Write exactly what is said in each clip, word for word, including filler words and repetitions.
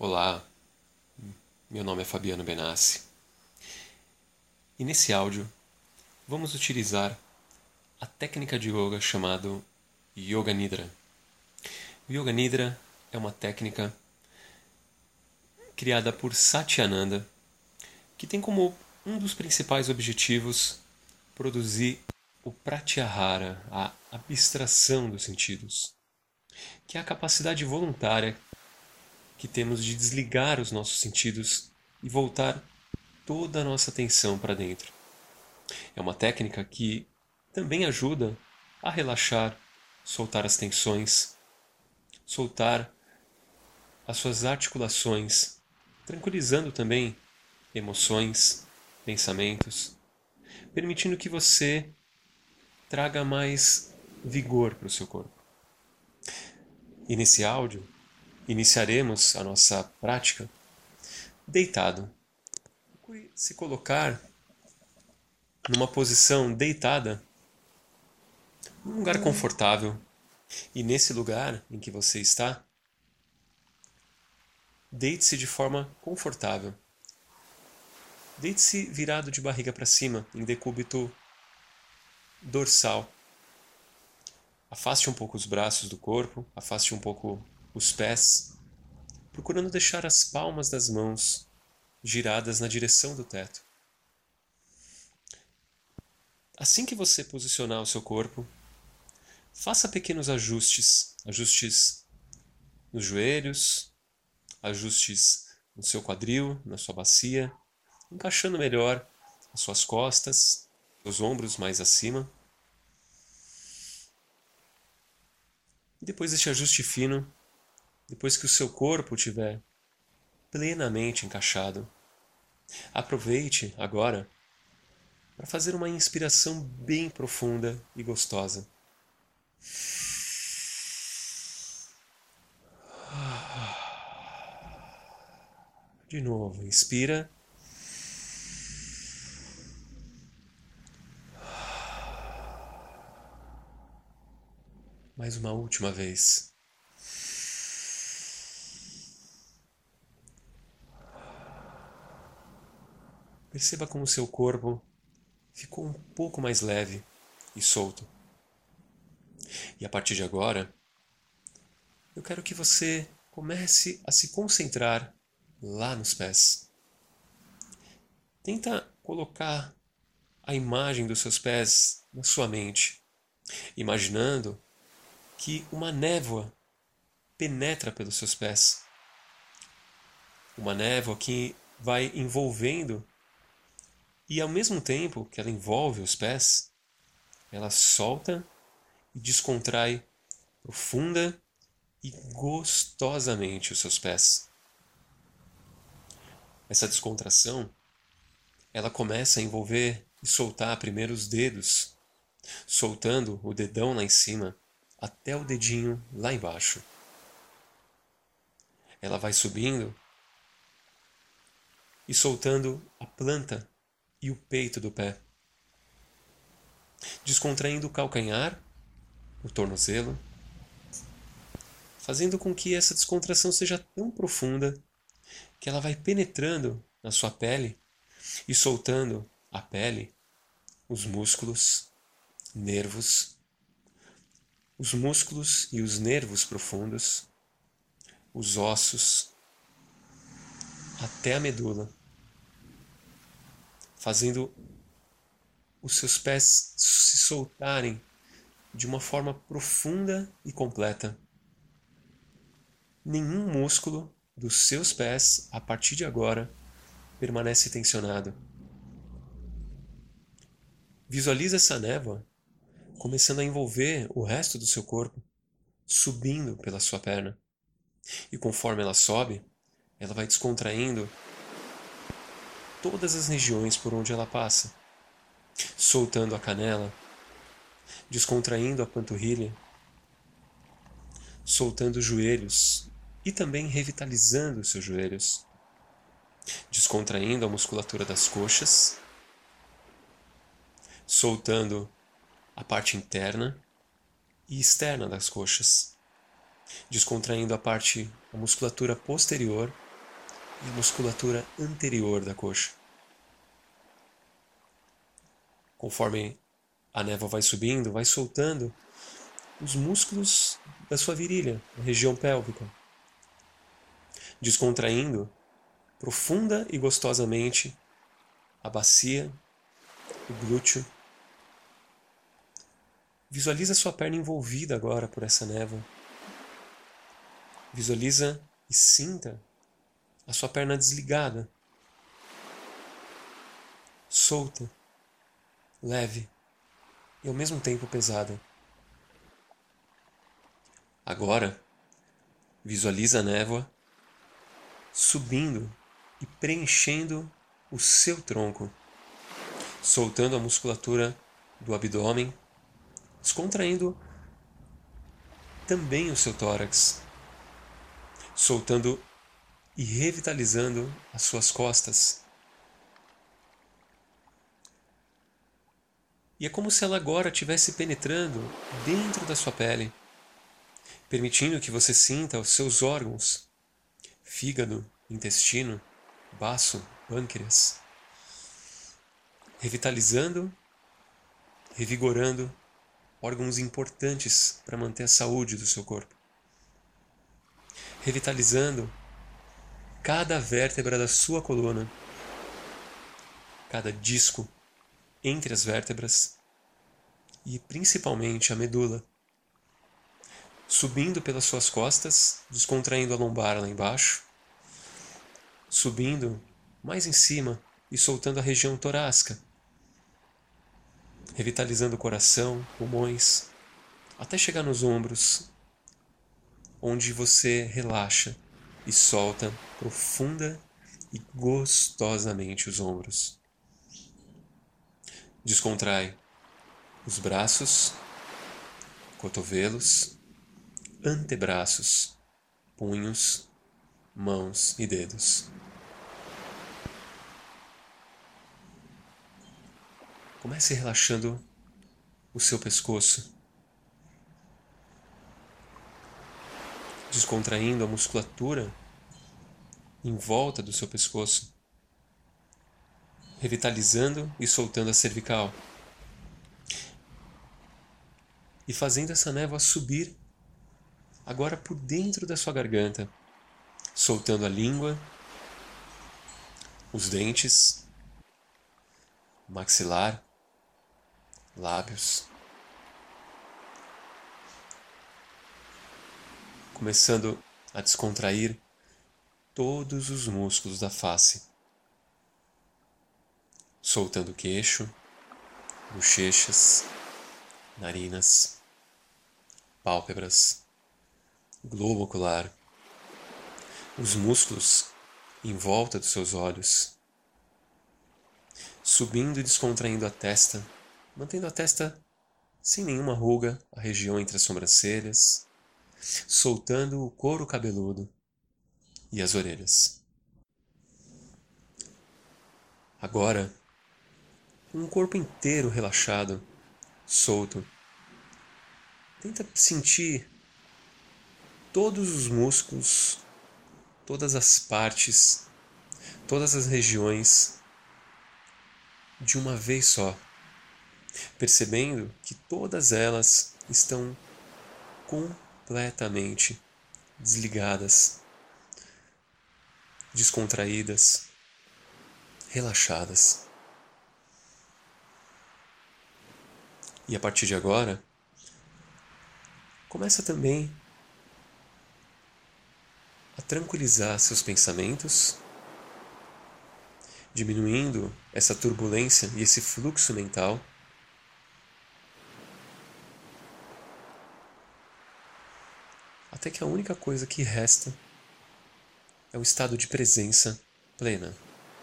Olá, meu nome é Fabiano Benassi e nesse áudio vamos utilizar a técnica de yoga chamada Yoga Nidra. O Yoga Nidra é uma técnica criada por Satyananda que tem como um dos principais objetivos produzir o pratyahara, a abstração dos sentidos, que é a capacidade voluntária que temos de desligar os nossos sentidos e voltar toda a nossa atenção para dentro. É uma técnica que também ajuda a relaxar, soltar as tensões, soltar as suas articulações, tranquilizando também emoções, pensamentos, permitindo que você traga mais vigor para o seu corpo. E nesse áudio, iniciaremos a nossa prática deitado. Procure se colocar numa posição deitada, num lugar confortável. E nesse lugar em que você está, deite-se de forma confortável. Deite-se virado de barriga para cima, em decúbito dorsal. Afaste um pouco os braços do corpo, afaste um pouco os pés, procurando deixar as palmas das mãos giradas na direção do teto. Assim que você posicionar o seu corpo, faça pequenos ajustes, ajustes nos joelhos, ajustes no seu quadril, na sua bacia, encaixando melhor as suas costas, os ombros mais acima. E depois deste ajuste fino, depois que o seu corpo estiver plenamente encaixado, aproveite agora para fazer uma inspiração bem profunda e gostosa. De novo, inspira. Mais uma última vez. Perceba como o seu corpo ficou um pouco mais leve e solto. E a partir de agora, eu quero que você comece a se concentrar lá nos pés. Tenta colocar a imagem dos seus pés na sua mente, imaginando que uma névoa penetra pelos seus pés. Uma névoa que vai envolvendo e, ao mesmo tempo que ela envolve os pés, ela solta e descontrai profunda e gostosamente os seus pés. Essa descontração, ela começa a envolver e soltar primeiro os dedos, soltando o dedão lá em cima até o dedinho lá embaixo. Ela vai subindo e soltando a planta e o peito do pé, descontraindo o calcanhar, o tornozelo, fazendo com que essa descontração seja tão profunda que ela vai penetrando na sua pele e soltando a pele, os músculos, nervos, os músculos e os nervos profundos, os ossos, até a medula, fazendo os seus pés se soltarem de uma forma profunda e completa. Nenhum músculo dos seus pés, a partir de agora, permanece tensionado. Visualize essa névoa começando a envolver o resto do seu corpo, subindo pela sua perna. E conforme ela sobe, ela vai descontraindo todas as regiões por onde ela passa, soltando a canela, descontraindo a panturrilha, soltando os joelhos e também revitalizando os seus joelhos, descontraindo a musculatura das coxas, soltando a parte interna e externa das coxas, descontraindo a parte, a musculatura posterior e a musculatura anterior da coxa. Conforme a névoa vai subindo, vai soltando os músculos da sua virilha, a região pélvica, descontraindo profunda e gostosamente a bacia, o glúteo. Visualiza sua perna envolvida agora por essa névoa. Visualiza e sinta a sua perna desligada, solta, leve e ao mesmo tempo pesada. Agora, visualiza a névoa subindo e preenchendo o seu tronco, soltando a musculatura do abdômen, descontraindo também o seu tórax, soltando e revitalizando as suas costas. E é como se ela agora estivesse penetrando dentro da sua pele, permitindo que você sinta os seus órgãos, fígado, intestino, baço, pâncreas, revitalizando, revigorando órgãos importantes para manter a saúde do seu corpo, revitalizando cada vértebra da sua coluna, cada disco entre as vértebras e principalmente a medula, subindo pelas suas costas, descontraindo a lombar lá embaixo, subindo mais em cima e soltando a região torácica, revitalizando o coração, pulmões, até chegar nos ombros, onde você relaxa e solta profunda e gostosamente os ombros. Descontrai os braços, cotovelos, antebraços, punhos, mãos e dedos. Comece relaxando o seu pescoço, descontraindo a musculatura em volta do seu pescoço, revitalizando e soltando a cervical. E fazendo essa névoa subir agora por dentro da sua garganta, soltando a língua, os dentes, maxilar, lábios. Começando a descontrair todos os músculos da face, soltando o queixo, bochechas, narinas, pálpebras, globo ocular, os músculos em volta dos seus olhos, subindo e descontraindo a testa, mantendo a testa sem nenhuma ruga, a região entre as sobrancelhas, soltando o couro cabeludo e as orelhas. Agora, com o corpo inteiro relaxado, solto, tenta sentir todos os músculos, todas as partes, todas as regiões de uma vez só, percebendo que todas elas estão completamente desligadas, descontraídas, relaxadas. E a partir de agora, começa também a tranquilizar seus pensamentos, diminuindo essa turbulência e esse fluxo mental. Até que a única coisa que resta é o estado de presença plena.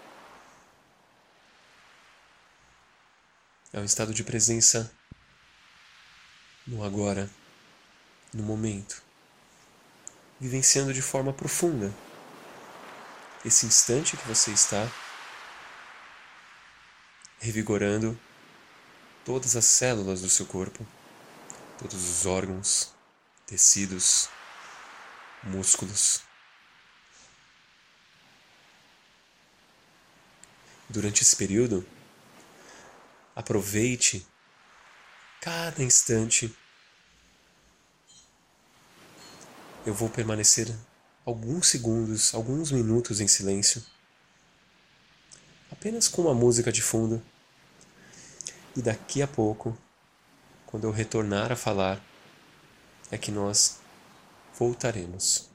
É um estado de presença no agora, no momento, vivenciando de forma profunda esse instante que você está, revigorando todas as células do seu corpo, todos os órgãos, tecidos, músculos. Durante esse período, aproveite cada instante. Eu vou permanecer alguns segundos, alguns minutos em silêncio, apenas com uma música de fundo. E daqui a pouco, quando eu retornar a falar, é que nós voltaremos.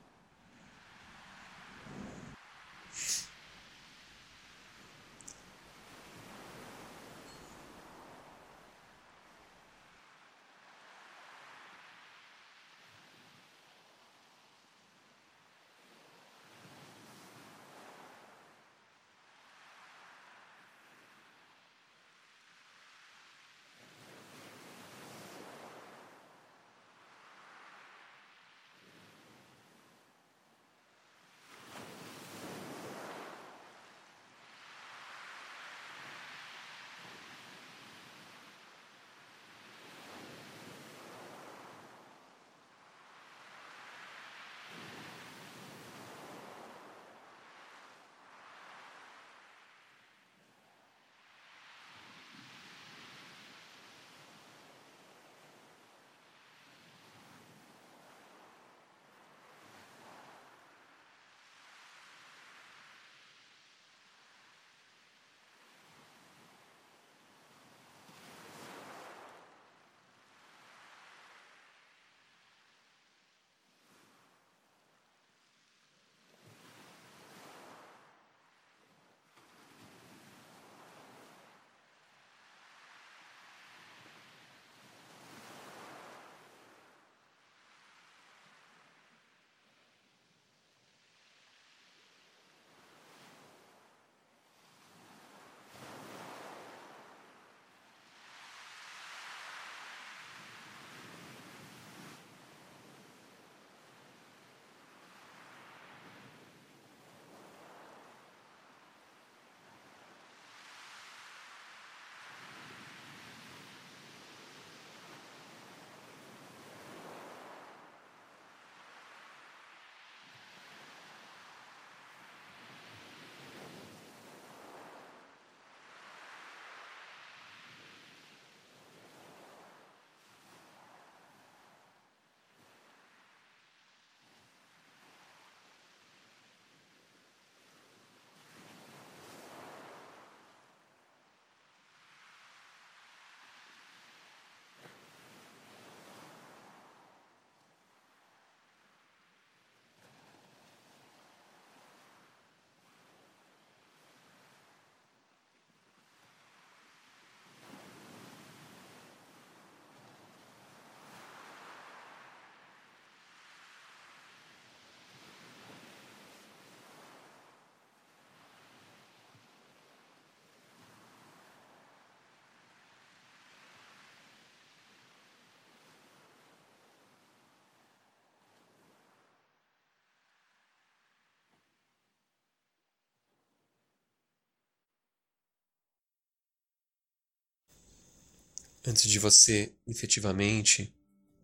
Antes de você efetivamente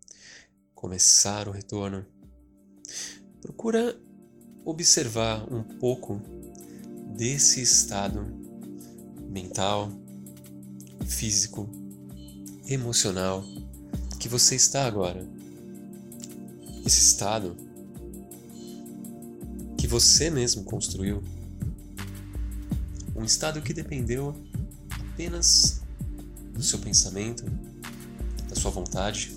começar o retorno, procura observar um pouco desse estado mental, físico, emocional que você está agora. Esse estado que você mesmo construiu. Um estado que dependeu apenas do seu pensamento, da sua vontade,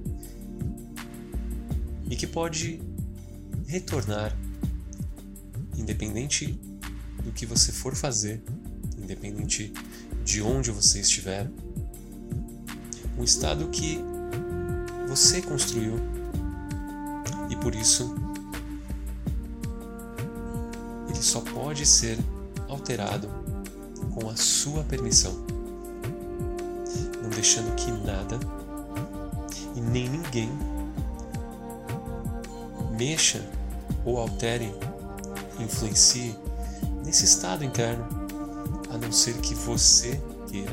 e que pode retornar, independente do que você for fazer, independente de onde você estiver. Um estado que você construiu e por isso ele só pode ser alterado com a sua permissão, não deixando que nada e nem ninguém mexa ou altere, influencie nesse estado interno, a não ser que você queira.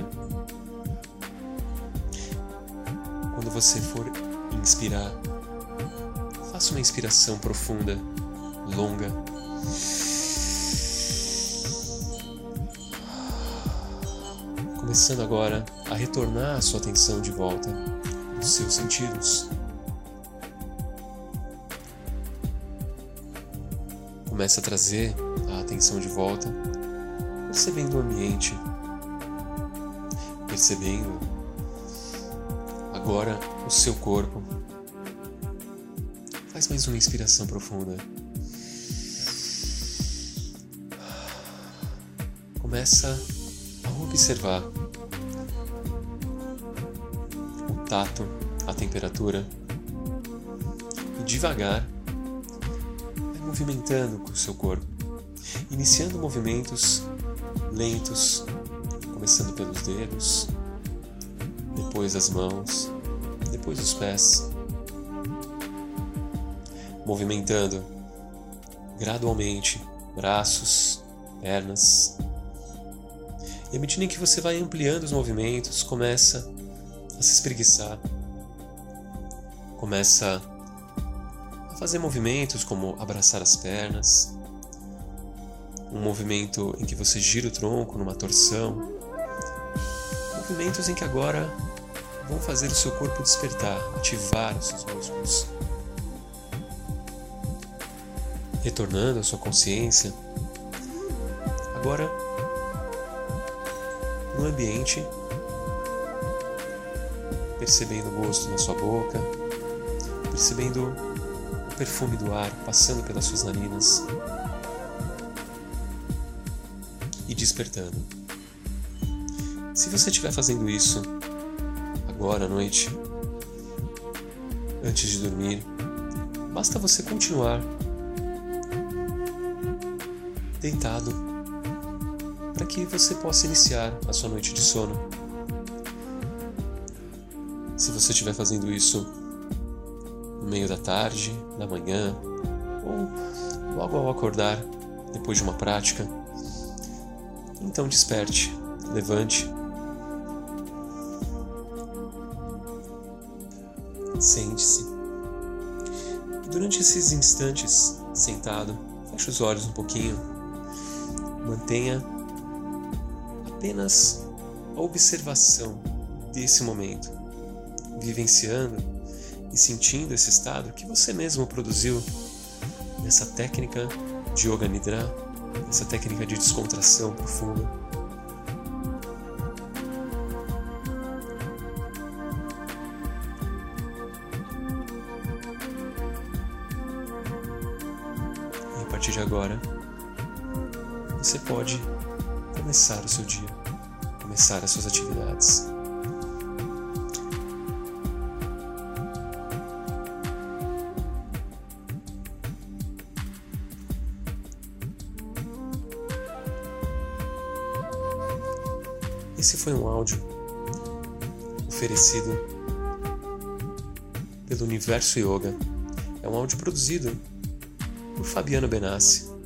Quando você for inspirar, faça uma inspiração profunda, longa. começando agora a retornar a sua atenção de volta aos seus sentidos. Começa a trazer a atenção de volta, percebendo o ambiente, percebendo agora o seu corpo. Faz mais uma inspiração profunda. Começa a observar o tato, a temperatura e devagar vai movimentando com o seu corpo, iniciando movimentos lentos, começando pelos dedos, depois as mãos, depois os pés, movimentando gradualmente braços, pernas. E à medida em que você vai ampliando os movimentos, começa a se espreguiçar, começa a fazer movimentos como abraçar as pernas, um movimento em que você gira o tronco numa torção, movimentos em que agora vão fazer o seu corpo despertar, ativar os seus músculos, retornando à sua consciência. Agora, no ambiente, percebendo o gosto na sua boca, percebendo o perfume do ar passando pelas suas narinas e despertando. Se você estiver fazendo isso agora à noite, antes de dormir, basta você continuar deitado para que você possa iniciar a sua noite de sono. Se você estiver fazendo isso no meio da tarde, da manhã, ou logo ao acordar, depois de uma prática, então desperte, levante, sente-se. E durante esses instantes, sentado, feche os olhos um pouquinho, mantenha apenas a observação desse momento, vivenciando e sentindo esse estado que você mesmo produziu nessa técnica de Yoga Nidra, essa técnica de descontração profunda. E a partir de agora, você pode começar o seu dia, começar as suas atividades. Esse foi um áudio oferecido pelo Universo Yoga. É um áudio produzido por Fabiano Benassi.